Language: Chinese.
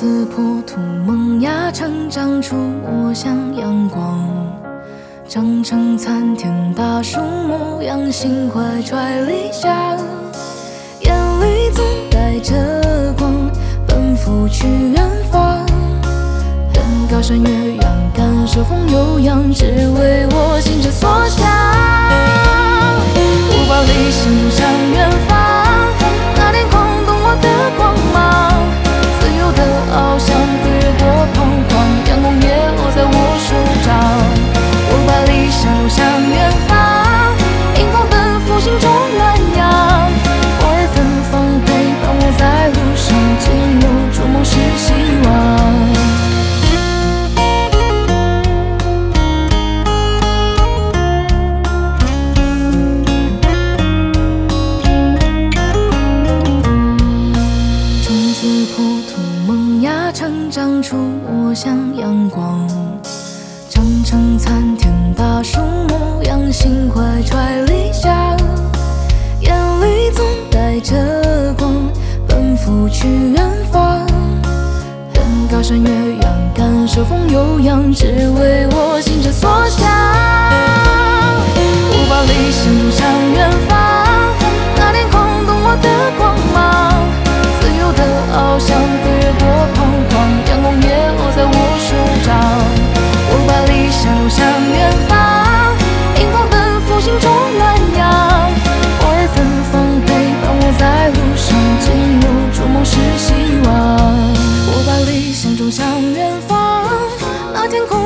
自破土萌芽，成长出我像阳光。长成参天大树模样，心怀揣理想，眼里总带着光，奔赴去远方。登高山岳阳，感受风悠扬，只为我心之所向。我把理想走向远方，那天空懂我的光芒，自由的翱翔，飞越过彷徨，阳光也落在我手掌。我把理想走向远方，迎风奔赴，心中暖阳。花儿芬芳，陪伴我在路上，紧握筑梦是希望。成长出我像阳光，长成参天大树模样，心怀揣理想，眼里总带着光，奔赴去远方。登高山岳阳，感受风悠扬，只为我心之所向。我把理想走向远方，那天空懂我的光芒，自由的翱翔，飞越过彷徨，阳光也落在我手掌。我把理想走向远方，迎风奔赴，心中暖阳。花儿芬芳，陪伴我在路上，紧握筑梦是希望。我把理想走向远方，那天空